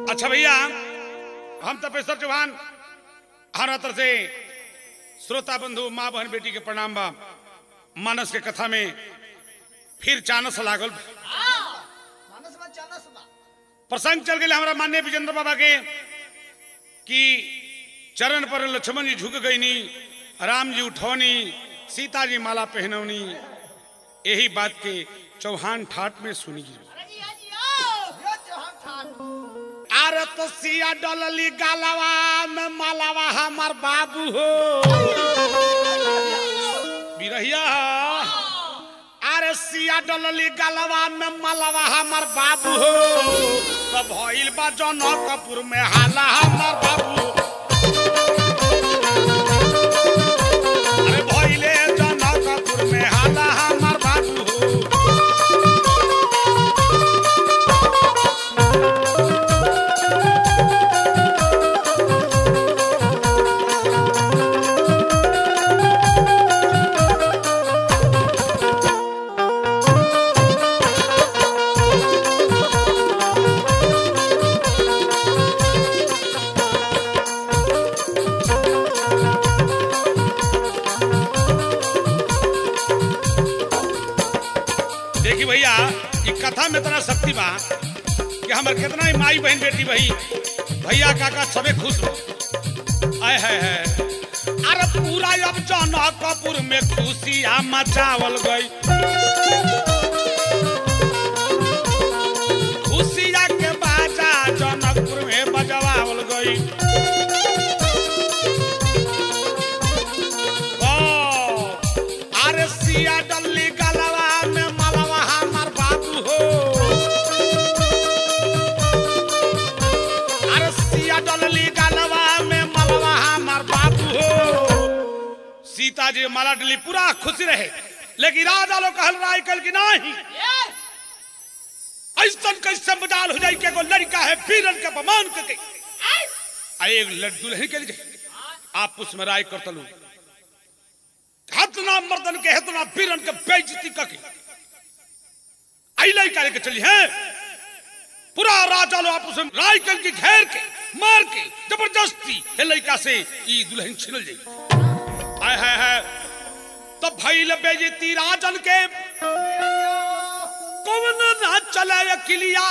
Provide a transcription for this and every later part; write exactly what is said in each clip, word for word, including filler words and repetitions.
अच्छा भैया, हम तपेश्वर चौहान हर तरह से श्रोता बंधु माँ बहन बेटी के प्रणाम बा। मानस के कथा में फिर चानस लागल प्रसंग चल गए हमारा मान्य विजेंद्र बाबा के कि चरण पर लक्ष्मण जी झुक गईनी, राम जी उठौनी, सीता जी माला पहनौनी। यही बात के चौहान ठाट में सुनी। अरे तो सिया डलली गालवा में मालावा हमार बाबू हो बिरहिया। अरे सिया डलली गालवा में मालावा हमार बाबू हो, तो भइल बा जनकपुर में हाला हमार बाबू। अरे भइले जनकपुर में हाला हमार बाबू हो। भैया ये कथा में इतना शक्ति बा कि हमार कितना ही माई बहन बेटी भाई भैया काका सबे खुश हो आए है, है। अरे पूरा अब जनकपुर में खुशियां मचावल गई। खुशियां के बाजा जनकपुर में बजवावल गई। अरे सिया डल्ली गलवा में सीता जी माला डली पूरा खुशी रहे। लेकिन राजा लोग कहल राय कल की नहीं ऐसा कैसे मजाल हो जाए कि एगो लड़का है वीरन के अपमान करके आए एक दुल्हन के लिए आप उसमें राय कर तलू हतना मर्दन के हतना वीरन के बेइज्जती करके आई लड़का लेके चली है। पूरा राजा लोग आप उसमें राय कल की घेर के मार के जबरदस्ती है लड़का से ई दुल्हन छिनल जाए है, है, है। तो भइल बेइज्जती राजन के कौन ना चले किलिया।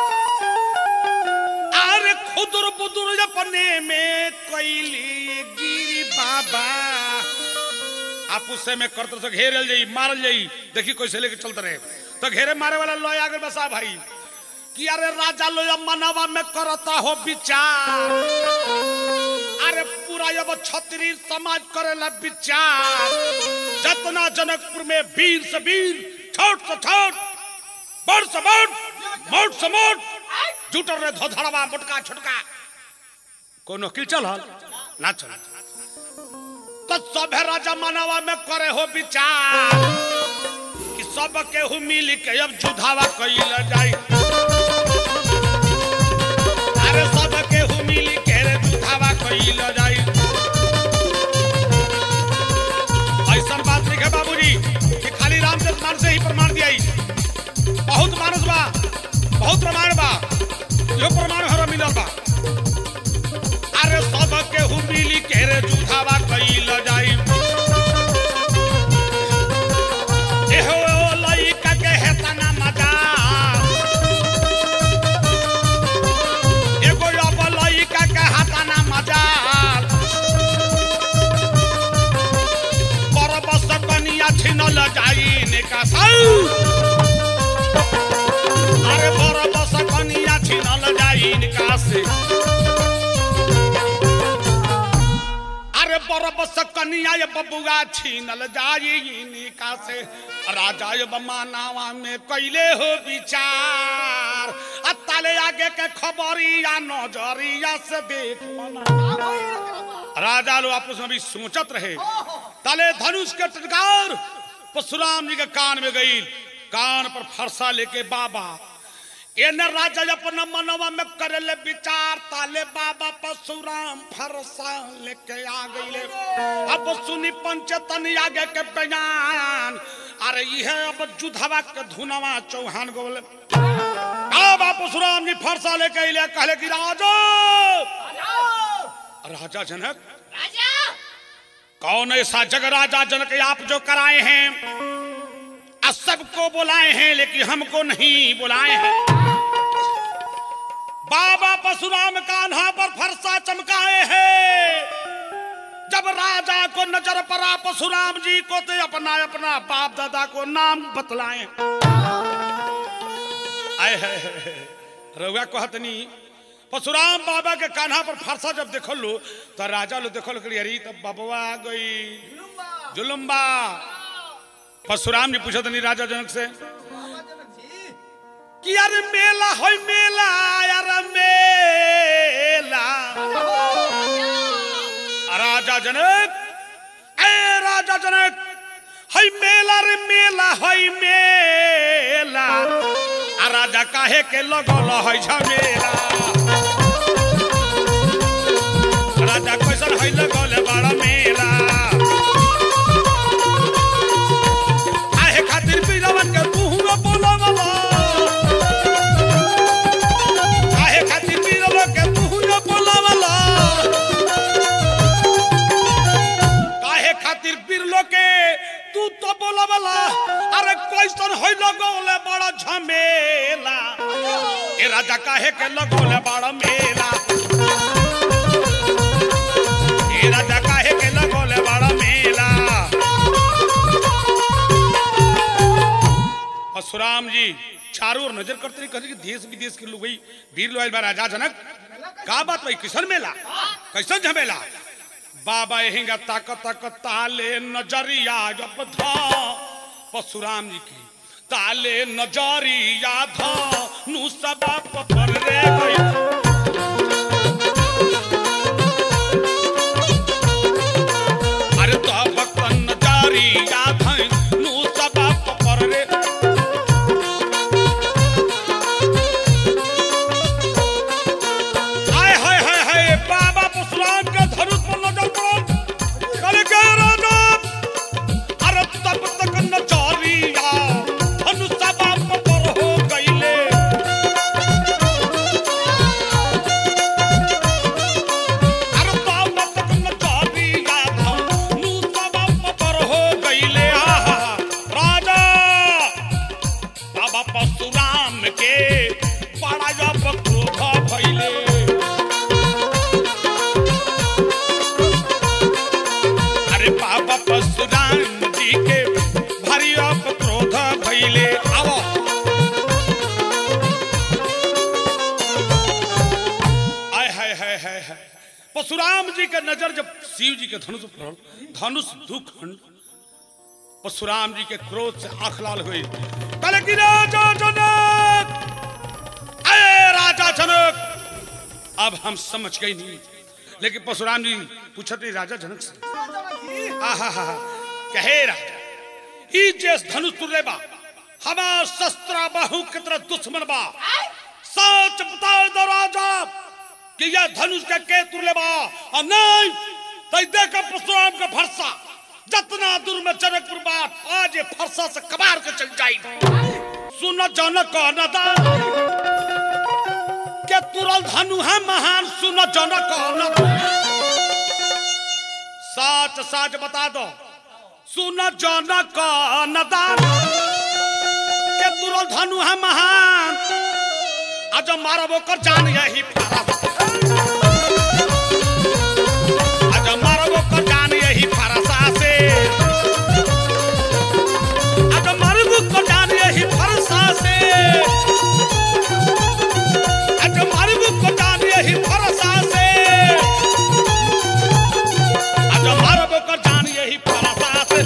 अरे खुदुर बुदुर अपने में कैली गिरी बाबा आप उससे में करते से घेरल जाई मारल जाई। देखी कैसे लेके चलते रहे तो घेरे मारे वाला लोया आगे बसा भाई कि अरे राजा लोया मनवा में करता हो विचार। अरे पूरा अब छतरी समाज करेला विचार। जतना जनकपुर में वीर से वीर छोट से छोट बड़ से बड़ मोट से मोट जुटर रे धोधड़वा मोटका छोटका कोनो किल चल ना चल तो सब राजा मनवा में करे हो विचार कि सब के हु मिल के अब जुधावा कइल जाई। अरे सब के हु मिल के रे जुधावा कइल जाई। ऐसा बात नहीं है बाबूजी कि खाली रामचंद्र मान से ही प्रमाण दिया। बहुत मानस बा बहुत प्रमाण बा यो प्रमाण हर मिलल बा। अरे सब के हु मिल के रे जुधावा कइल जाई। एहो लइका के हेतना मजा एगो अब लइका के हाथना मजा बरबस कनिया छिनल जाई निकासा। अरे बरबस कनिया छिनल जाई निकासे। अरे बरबस कनिया ये बबुआ छीनल जाई निकासे। राजा ये बमानावा में कैले हो विचार अताले आगे के खबरिया नजरिया से देख राजा लोग आपस में भी सोचत रहे। ताले धनुष के टटकार परशुराम जी के कान में गई। कान पर फरसा लेके बाबा एने राजा अपना मनवा में करेले विचार। ताले बाबा परशुराम फरसा लेके आ गईले। अब सुनी पंचतन आगे के बयान। अरे यह अब जुधावा के धुनवा चौहान गोले बाबा परशुराम जी फरसा लेके अइले कहले कि राजा राजा जनक राजा कौन ऐसा जग राजा जनक आप जो कराए हैं और सबको बुलाए हैं लेकिन हमको नहीं बुलाए हैं। बाबा परशुराम कान्हा पर फरसा चमकाए हैं। जब राजा को नजर पड़ा परशुराम जी को तो अपना अपना बाप दादा को नाम बतलाए। आए है रउआ कहतनी परशुराम बाबा के कान्हा पर फरसा जब देखल लो तो राजा लो देखल अरे तब बाबा आ गई जुलुम्बा। परशुराम जी पूछत नहीं राजा जनक से कि यार मेला है मेला यार मेला। राजा जनक ए राजा जनक है मेला रे मेला है मेला। आ राजा काहे के लगल है झमेला। राजा कैसन है लगल बड़ा मेला। काहे खातिर बीरवन के मुंह बोलवला। काहे खातिर बीरवन के मुंह बोलवला। काहे खातिर बीरलो के तू तो बोलवला। अरे कैसन है लगल बड़ा झमेला। ए राजा काहे के लगल बड़ा मेला। ए राजा काहे के लगल बड़ा मेला। परशुराम जी चारों ओर नजर करते रही कहते कि देश विदेश के लोग वीर लोग बा राजा जनक का बात भाई किसन मेला कैसन झमेला। बाबा यही ताकत ताकत ताले नजरिया जब था परशुराम जी की ताले नजरिया था नु सब पर रे गई। अरे तो भक्त नजरिया था नु सब पर रे। हाय हाय हाय हाय बाबा परशुराम के धनुष पर नजर पड़ो कल के राजा। अरे तब तक नजरिया धनुष सब पर हो गईले। अरे तब तक नजरिया धनुष सब पर हो गईले। आहा राजा बाबा परशुराम के बड़ा जब क्रोध भइले। अरे बाबा परशुराम जी के भारी अब क्रोध भइले। आवो आय हाय हाय हाय हाय परशुराम जी के नजर जब शिव जी के धनुष पर धनुष दुखंड परशुराम जी के क्रोध से आंख लाल हुई। कहले कि राजा जनक अरे राजा जनक अब हम समझ गए नहीं। लेकिन परशुराम जी पूछत नहीं राजा जनक से आहा हा कहे राजा ई जेस धनुष तुले बा हमार शस्त्र बाहु के तरह दुश्मन बा। सच बता दो राजा कि यह धनुष के के तुले बा और नहीं तो देख परशुराम का फरसा जितना दूर में जनकपुर बात आज ये फरसा से कबार के चल जाएगी। सुनो जनक नदा के तुरल धनु है महान। सुनो जनक नदा सच सच बता दो। सुनो जनक नदान के तुरल धनु है महान। आज मारब ओकर जान यही फरसा। आज मारब ओकर जान यही फरसा से। आज मारब ओकर जान यही फरसा से। आज मारब ओकर जान यही फरसा से। आज मारब ओकर जान यही फरसा से।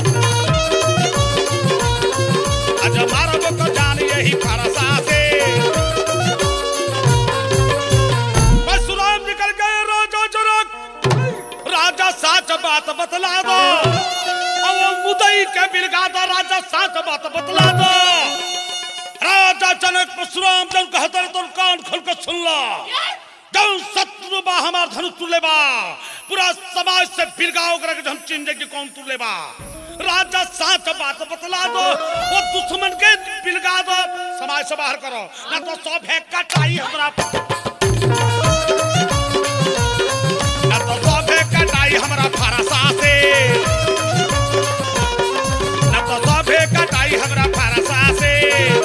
आज मारब ओकर जान यही फरसा से। परशुराम निकल गए राजा जनक। राजा साच बात बतला दो। अब मुदई के बिलगा दो राजा साच बात बतला दो। राजा जनक परशुराम जब कहते तो कान खोल कर सुन लो। जब शत्रु बा हमार धनुष तुले बा पूरा समाज से बिलगाओ कर हम चिन्ह कि कौन तुले बा। राजा साच बात बतला दो, वो दुश्मन के बिलगा दो, समाज से बाहर करो, ना तो सौ भेंक कटाई हमरा, ना तो सौ भेंक कटाई हमरा फरसा से, ना तो सौ भेंक कटाई हमरा फरसा से।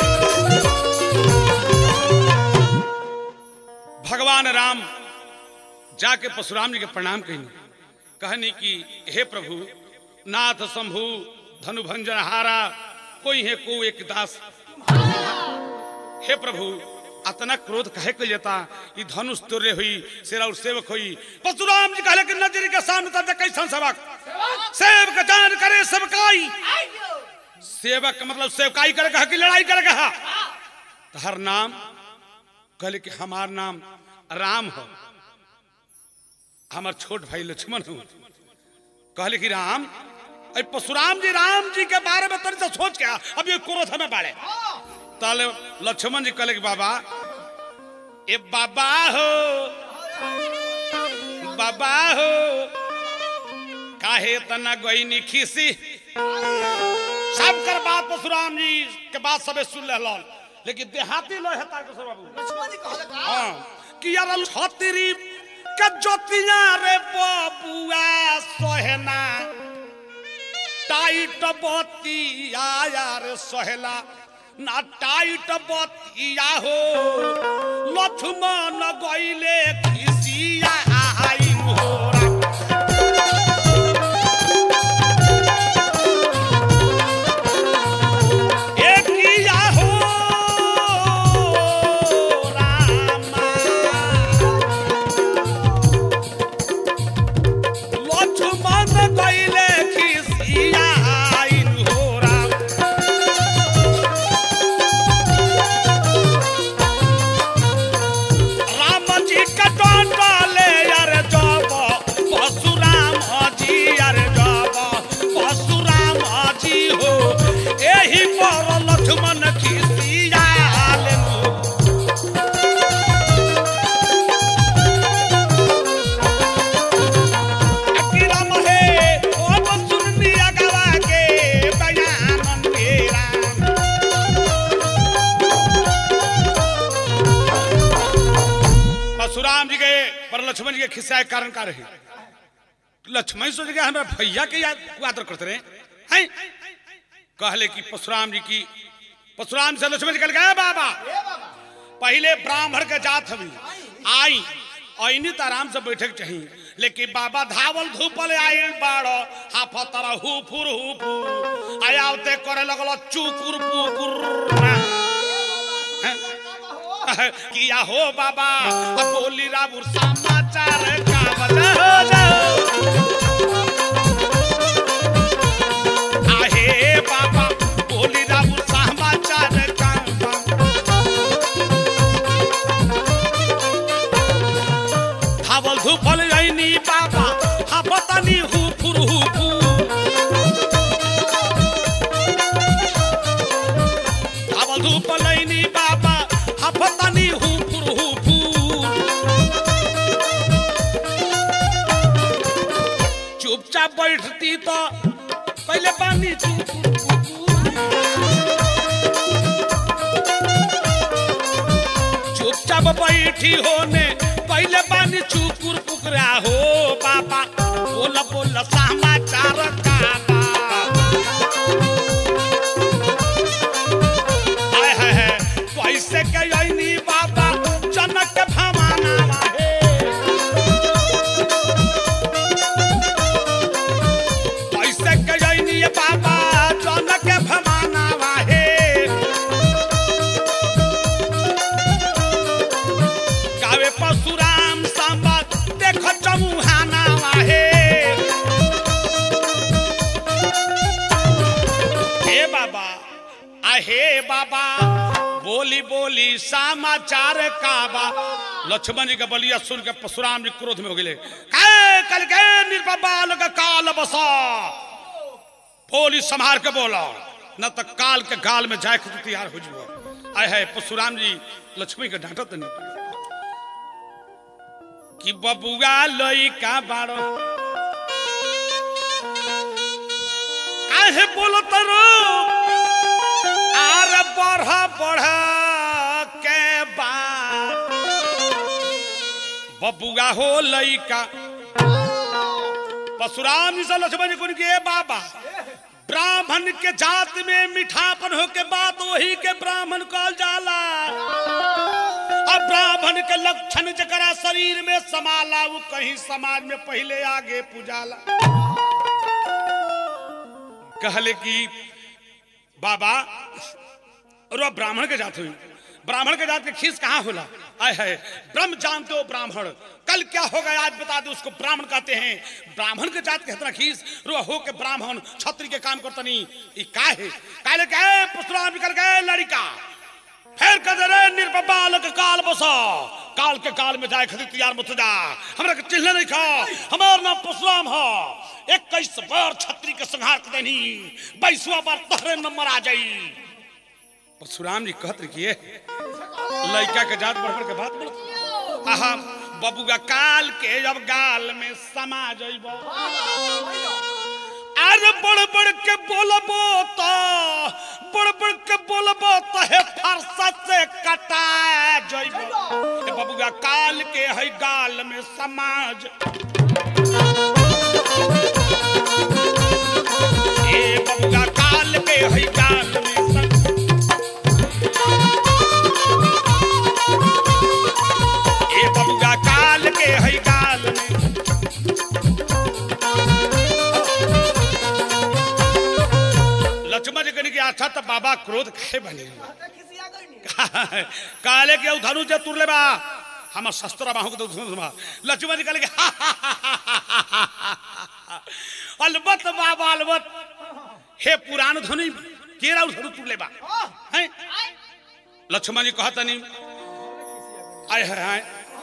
भगवान राम जाके परशुराम जी के प्रणाम कहनी, कहनी कि हे प्रभु नाथ शंभु धनु भंजन हारा, कोई है को एक दास, हे प्रभु अतना क्रोध कहे कर जाता, ये धनुष तुर्य हुई सेरा और सेवक हुई। परशुराम जी कहले कि नजर के सामने तब कैसन सेवक, सेवक जान करे सेवकाई, सेवक मतलब सेवकाई करे कहा कि लड़ाई करे कहा, हर नाम कहले कि हमार नाम राम हो, हमार छोट भाई लक्ष्मण हो। कहले कि राम, परशुराम जी राम जी के बारे में तनी से सोच क्या अब ये क्रोध हमें बाड़े। ताले लक्ष्मण जी कहले कि बाबा ए बाबा हो, बाबा हो काहे तना गईनी खीसी। सब कर बात परशुराम जी के बात सबे सुन ले, लेकिन देहाती लोग हेता के सब बाबू हां कि यार छतरी के जोतिया रे बबुआ सोहना टाइट बतिया यार सोहला ना टाइट बतिया हो, लक्ष्मण गइले खिसिया आई होरा। लक्ष्मण जी के खिस्सा के कारण का रहे, लक्ष्मण सोच गया हमारे भैया के याद आदर करते रहे हैं। कहले कि परशुराम जी की, परशुराम से लक्ष्मण जी कह गए बाबा पहले ब्राह्मण के जात हवी आई ऐनी तो आराम से बैठक चाहिए, लेकिन बाबा धावल धूपल आयल बाड़ो हाफतरा हुफुर हुफुर आयावते करे लगलो चुकुर पुकुर किया हो बाबा बोली राबुर समाचार का बता हो जाओ। आहे बाबा बोली राबुर समाचार का धावल धूपल आईनी बाबा हाफतनी हुफुर हुफुर धावल धूपल आईनी बाबा हाफतनी हुफुर हुफुर चुपचाप बैठती तो पहले पानी चुपचाप बैठी होने पहले पानी चुकुर पुकरा हो बाबा बोला बोला समाचार का हाय हाय कैसे कहीं बाबा जनक भवाना है कैसे कहीं बाबा जनक भवाना है गावे परशुराम संबत देखो चमुहाना है। हे बाबा आहे बाबा बोली बोली समाचार का बा। लक्ष्मण जी के बलिया सुन के परशुराम जी क्रोध में हो गए, कल के निर्बाल का काल बसा बोली संभार के बोला न तो काल के गाल में जाए तैयार हो जाओ। आए है परशुराम जी लक्ष्मी के डांटत नहीं कि बबुआ लई का बाड़ो काहे बोलत रो आर बढ़ बढ़ के बा बबुआ हो लइका परशुराम जी से लक्ष्मण जी के बाबा ब्राह्मण के जात में मिठापन हो के बात वही के ब्राह्मण कहल जाला। अब ब्राह्मण के लक्षण जकरा शरीर में समाला वो कहीं समाज में पहले आगे पुजाला। कहले कि बाबा और ब्राह्मण के जात हुई ब्राह्मण के जात के खीस कहाँ होला आए है ब्रह्म जानते हो ब्राह्मण कल क्या होगा आज बता दो उसको ब्राह्मण कहते हैं। ब्राह्मण के जात के इतना खीस रो हो के ब्राह्मण छत्री के काम करता नहीं ये का है काले कहे परशुराम निकल गए लड़का फिर कदे रे निर्बाल के काल बसा काल के काल में जाए खदी तैयार मत जा हमरा के चिल्ला नहीं खा हमार नाम परशुराम हो इक्कीस बार छत्री के संहार कर देनी बाईसवां बार तहरे नंबर आ जाई। परशुराम जी कहत रखिए लड़का के जात बढ़ के बात बोल आहा बबुआ काल के जब गाल में समा जइबो अरे बड़ बड़ के बोलबो तो बड़ बड़ के बोलबो तो हे फरसा से कटा जइबो ए बबुआ काल के है गाल में समाज ए बबुआ काल के है गाल में बबुआ काल के है गाल में लक्ष्मण जी कहने की अच्छा तो बाबा क्रोध खाए बने काले के धनु जे तुरले बा हम शस्त्र बाहु के धनु लक्ष्मण जी कहले अलबत बाबा अलबत हे पुराण धनु केरा धनु तुरले बा हैं लक्ष्मण जी कहता नहीं आय है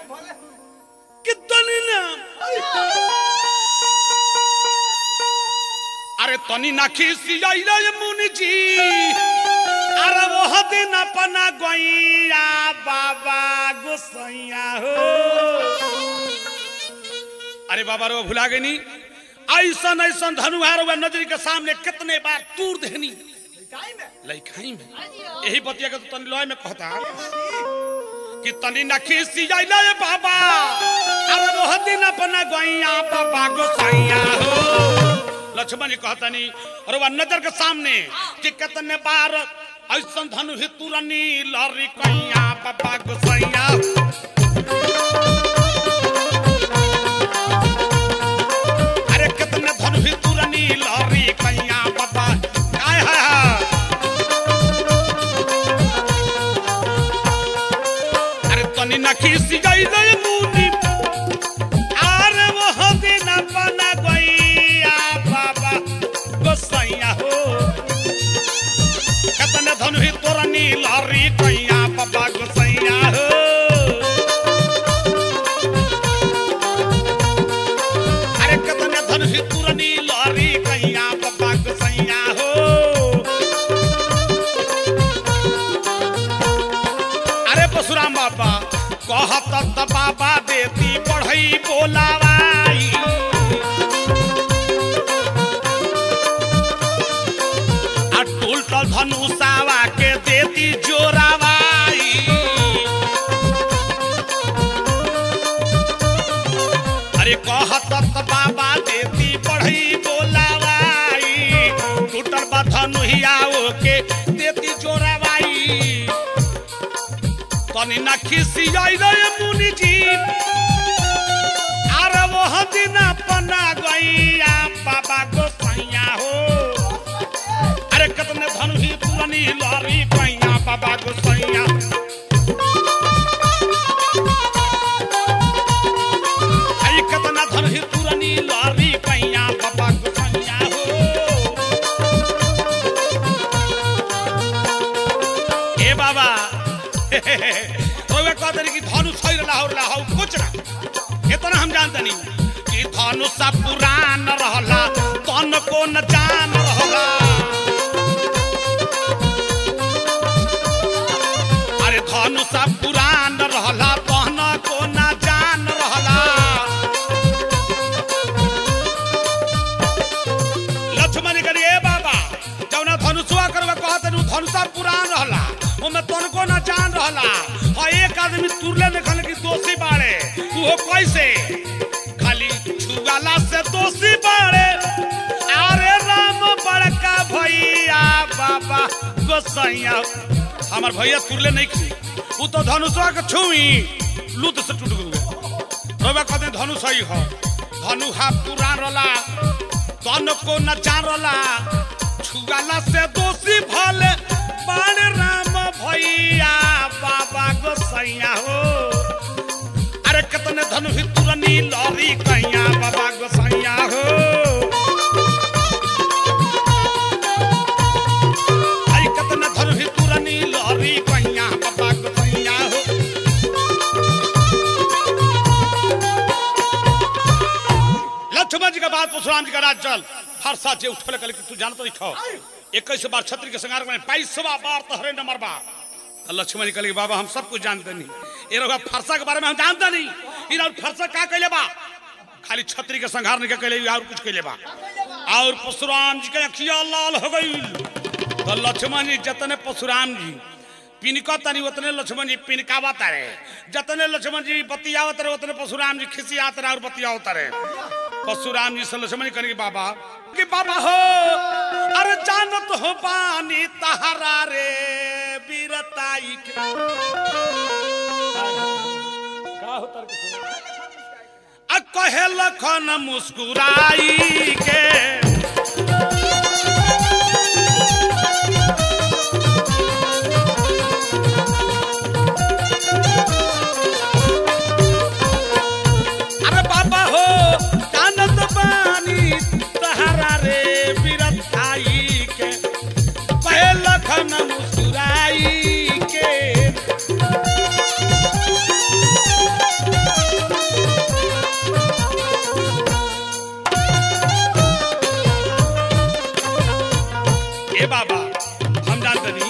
कितनी ना अरे तनी ना खीसी जाइला मुनि जी अरे वो दिन अपना गोइया बाबा गोसैया हो अरे बाबा रो भुला गई नहीं ऐसा ऐसा धनुहार हुआ नजरी के सामने कितने बार तूर देनी लइकाई में यही बतिया के तो तनी लोय में कहता कि तनी ना खीसी जाइला बाबा अरे वो दिन अपना गोइया बाबा गोसैया हो लक्ष्मण जी कहता नहीं और वह नजर के सामने कि कितने बार ऐसा धनु ही तुरनी लरी कैया बाबा गोसैया अरे कितने धनु ही तुरनी लरी कैया बाबा काय है अरे तनी ना खीसी गई गई मुनी अरे वो दिन अपना गोइया बाबा गोसैया हो कितने धनु ही तुरनी लरी कैया बाबा गोसैया हो अरे कितने धनु ही तुरनी लरी कैया बाबा गोसैया हो अरे परशुराम बाबा कहत बाबा देती बढ़ई बोलावाई धनुषावा के देती जोरावाई अरे कहत बाबा देती बढ़ई बोलावाई टूटल बा धनुहियाओ के देती जोरावाई तनी ना खिसियाई रे मुनि जी अरे वो दिन अपना गैया बाबा गोसैया हो अरे कितने धनु ही तुरनी लरी कैया बाबा गोसैया अरे कितना धनु ही तुरनी लरी कैया बाबा गोसैया हो ए बाबा तो कहते कि धनु सही लाहौर लाहौ कुछ ना इतना हम जानते नहीं कि धनु सा पुरान रहला तन को न जान रहला धनु सा पुरान रहला तहन को ना जान रहला लक्ष्मण करिए बाबा हो कैसे खाली छुआला से दोषी बड़े अरे राम बड़का भैया बाबा गोसैया हमार भैया तुरले नहीं खी वो तो धनुषवा के छुई लूट से टूट गए रोबा कहते धनुष ही हो धनु हा पुरान रला तन को न जान रला छुआला से दोषी भले बड़े राम भैया बाबा गोसैया हो अरे कितने धनु ही तुरनी लौरी कैया बाबा गोसैया हो आई कितने धनु ही तुरनी लौरी कैया बाबा गोसैया हो लक्ष्मण जी का बात परशुराम जी का राज चल फरसा जे उठले कल तू जानत नहीं खो इक्कीस बार छत्री के संगार में बाईसवा बार तहरे न मरबा लक्ष्मण जी कहले बाबा हम सब कुछ जानते नहीं ये रहा फरसा के बारे में हम जानते नहीं इन फरसा का कहले बा खाली छत्री के संहार नहीं कहले और कुछ कहले बा और परशुराम जी के अखिया लाल हो गई तो लक्ष्मण जी जतने परशुराम जी पिनका तनी उतने लक्ष्मण जी पिनकावत रहे जतने लक्ष्मण जी बतियावत रहे उतने परशुराम जी खिसियात रहे और बतियावत रहे परशुराम जी से लक्ष्मण जी कहेंगे बाबा कि बाबा हो अरे जानत हो पानी तहरा रे बीरताई के का होतर के सुन आ कहे लखन मुस्कुराई के बाबा हम जानते नहीं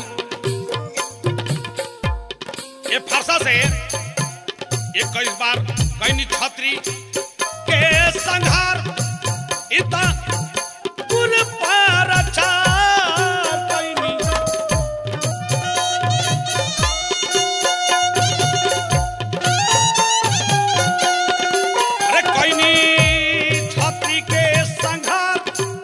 ये फरसा से इक्कीस बार कई छत्री के संहार इतना पुर पार अरे कई छत्री के संहार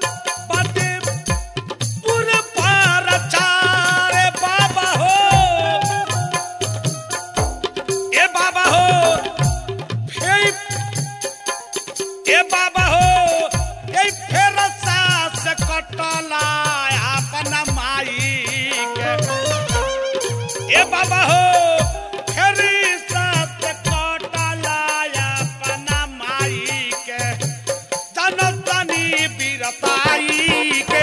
बाबा हो ये फेर सास कटला अपना माई के ए बाबा हो फेरी सास कटला अपना माई के जनतनी बीरताई के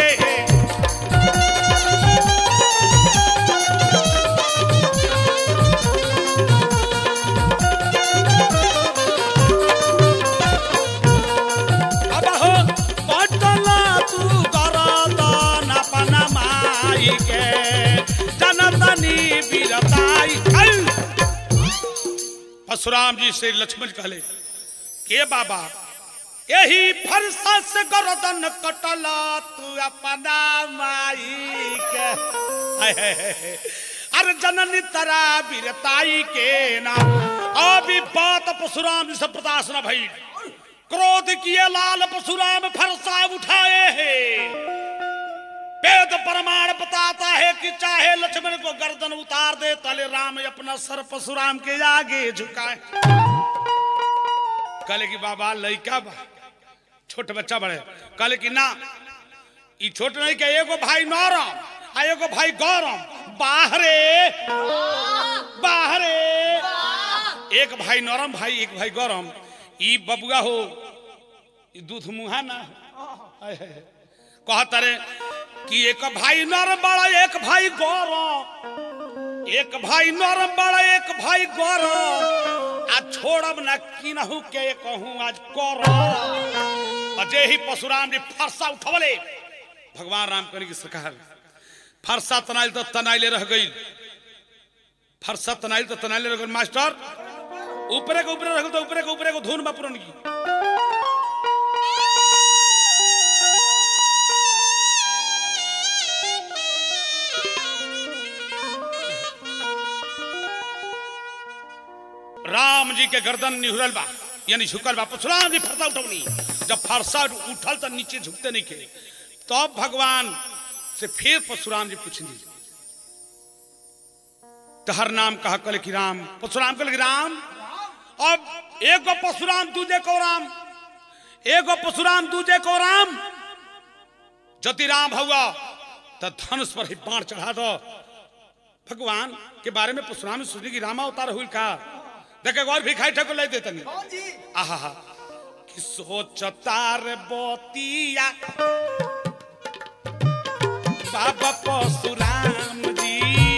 परशुराम जी से लक्ष्मण कहले के बाबा यही फरसा से गर्दन कटला तू अपना माई के अरे जननी तरा बीरताई के नाम अभी बात परशुराम जी से प्रकाश न भई क्रोध किए लाल परशुराम फरसा उठाए है वेद प्रमाण बताता है कि चाहे लक्ष्मण को गर्दन उतार दे तले राम अपना सर परशुराम के आगे झुकाए कहले कि बाबा लइका बा छोट बच्चा बड़े कहले कि ना ई छोट नहीं के एगो भाई नरम आ एगो भाई गरम बाहरे बाहरे एक भाई नरम भाई एक भाई गरम ई बबुआ हो ई दूध मुहा ना कहत रे कि एक भाई नरम बड़ा एक भाई गरम एक भाई नरम बड़ा एक भाई गरम आ छोड़ब ना किनहु के कहूं आज करम अजय ही परशुराम जी फरसा उठवले भगवान राम करी की सरकार फरसा तनाइल तो तनाइले रह गई फरसा तनाइल तो तनाइले रह गई मास्टर ऊपरे के ऊपरे रह तो ऊपरे के ऊपरे को धुन में पुरन की राम जी के गर्दन निहुरल बा यानी झुकल बा परशुराम जी फरसा उठौनी जब फरसा उठल तो नीचे झुकते नहीं के तब तो भगवान से फिर परशुराम जी पूछनी तहर नाम कहा कल की राम परशुराम कल की राम अब एगो परशुराम दूजे को राम एगो परशुराम दूजे को राम जति राम हुआ तो धनुष पर ही बाण चढ़ा दो भगवान के बारे में परशुराम सोचने की रामा अवतार हुई का देखे और भी खाई ठको ले देते आहा कि सोचता रे बोतिया बाबा परशुराम जी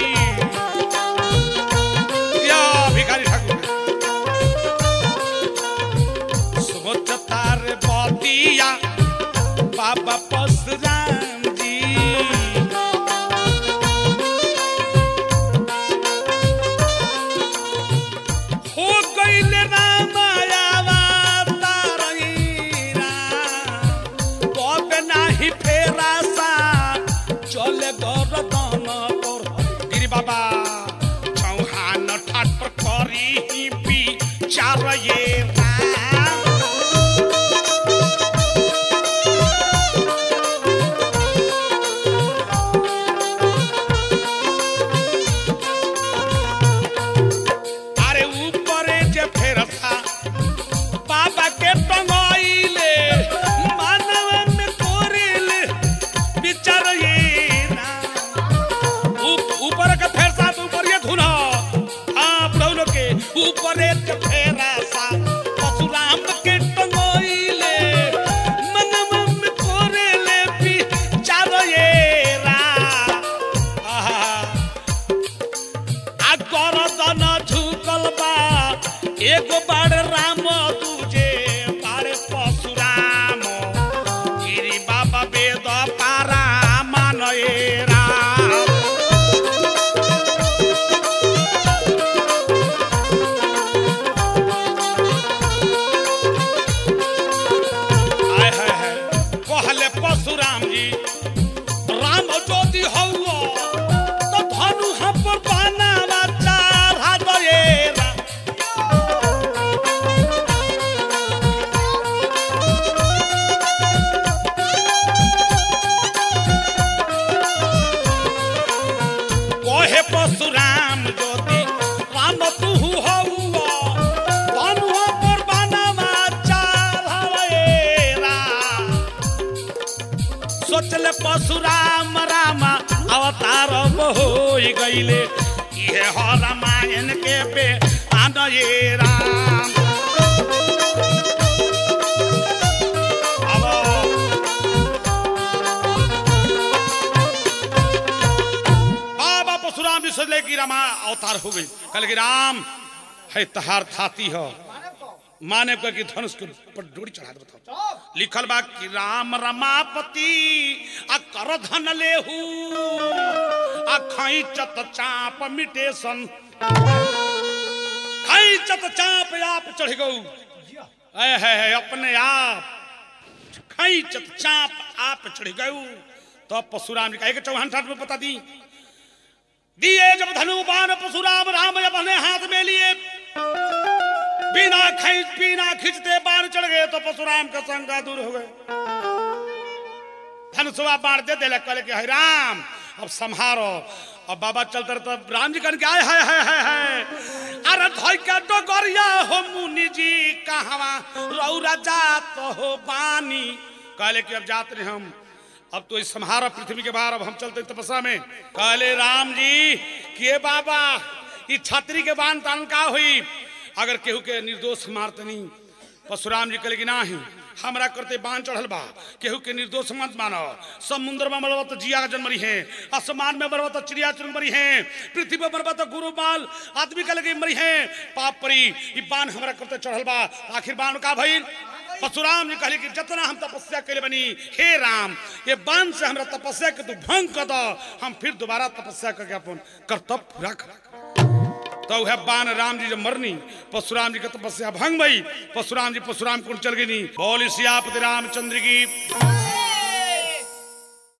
या भिखारी ठाकुर सोचता रे बोतिया बाबा परशुराम जी हो गईले राम आयावा तारईरा कब नाही फेरा सा चले गरदन पर गिरी बाबा चौहान ठाट पर करी ही विचार ये एगो बाड़ राम तुझे बाड़े परशुराम गिरी बाबा वेद पारा मानए राम आय हाय हाय कहले परशुराम जी राम ज्योति हौ तो धनु हम पर बनावा चारा दए परशुराम ज्योति राम तू हौ धनु पर बनावा चारा सोचले परशुराम राम अवतार हो गईले ये हो रामायण के पे आनये राम परशुराम जी सोचले कि रामा अवतार हो गई कल की राम है तहार थाती हो माने को कि धनुष के ऊपर डोरी चढ़ा दे बताओ लिखल बा कि राम रमापति आ कर धन लेहू आ खाई चत चाप मिटे सन खाई चत चाप आप चढ़ गऊ है है अपने आप खाई चत चाप आप चढ़ गऊ तो परशुराम जी कहे कि चौहान ठाट में बता दी दिए जब धनु बाण परशुराम राम जब अपने हाथ में लिए बिना खींच बिना खींचते बाण चढ़ गए तो परशुराम का शंका दूर हो गए धनुषवा बाण दे दे कल के राम अब संहारो अब बाबा चलते रहे तो राम जी करके आए है है है है अरे धोई का डोगरिया हो मुनि जी कहवा रौरा जात हो पानी कहले कि अब जात रहे हम अब तो इस संहारा पृथ्वी के बाहर अब हम चलते तपस्या में कहले राम जी किए बाबा ये छतरी के बाण तान का हुई अगर केहू के निर्दोष मारते नहीं परशुराम जी कहले कि नाही हमरा करते बाण चढ़ल बा केहू के निर्दोष मत मानो समुद्र में मरबा तो जिया जन मरी है आसमान में मरबा तो चिड़िया चुन मरी है पृथ्वी में मरबा तो गुरु बाल आदमी का लगे मरी है पाप परी ये बाण हमरा करते चढ़ल बा आखिर बाण का भइल परशुराम जी कहले कि जितना हम तपस्या करे बनी हे राम ये बाण से हमरा तपस्या के तू भंग कर दो हम फिर दोबारा तपस्या करके अपन कर्तव्य पूरा कर तो वह बाण राम जी जब मरनी परशुराम जी का तपस्या भंग भई परशुराम जी परशुराम कुंड चल गई बोल सियापति रामचंद्र की।